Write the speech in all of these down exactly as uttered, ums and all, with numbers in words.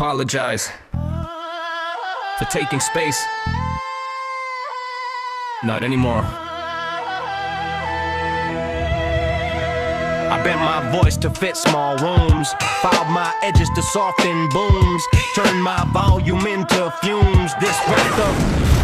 apologize for taking space. Not anymore. I bent my voice to fit small rooms, filed my edges to soften booms, turned my volume into fumes. This wrapped up.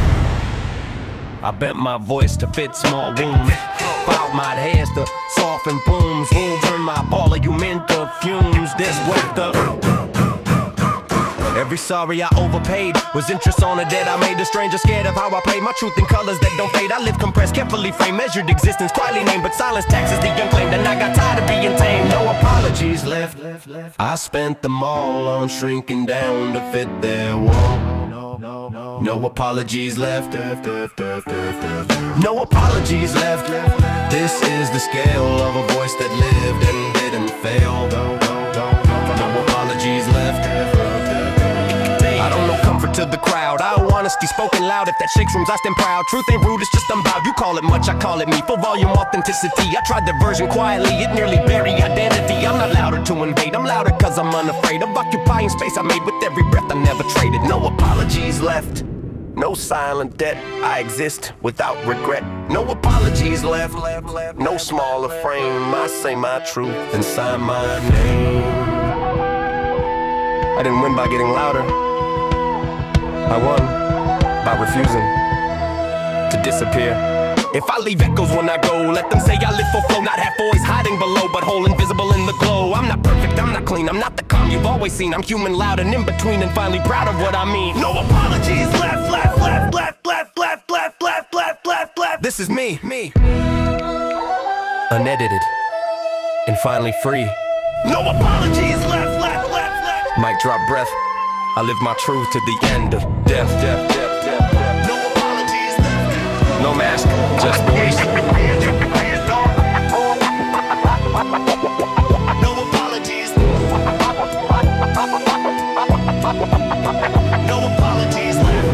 I bent my voice to fit small rooms, filed my heads to soften booms, turned my volume into fumes. This wrapped up. Every sorry I overpaid was interest on a debt I made. A stranger scared of how I play my truth in colors that don't fade. I live compressed, carefully framed, measured existence, quietly named, but silence taxes the unclaimed, and I got tired of being tamed. No apologies left. I spent them all on shrinking down to fit their wall. No apologies left. No apologies left. This is the scale of a voice that lived and didn't fail. No apologies left. I don't know comfort to the crowd. I owe honesty spoken loud. If that shakes rooms, I stand proud. Truth ain't rude, it's just unbowed. You call it much, I call it me. Full volume authenticity. I tried the version quietly, it nearly buried identity. I'm not louder to invade, I'm louder cause I'm unafraid of occupying space I made with every breath I never traded. No apologies left. No silent debt, I exist without regret. No apologies left. No smaller frame, I say my truth and sign my name. I didn't win by getting louder, I won by refusing to disappear. If I leave echoes when I go, let them say I live for flow. Not half voice hiding below, but whole invisible in the glow. I'm not perfect, I'm not clean, I'm not the calm you've always seen. I'm human, loud and in between, and finally proud of what I mean. No apologies left, left, left, left, left, left, left, left, left, left, left. This is me, me, unedited and finally free. No apologies left, left, left, left. Mic drop breath. I live my truth to the end of death, death, death, death, death. No apologies left. No mask, just voice. No apologies. No apologies left.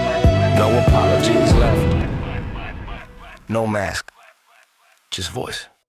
No apologies left. No mask. Just voice.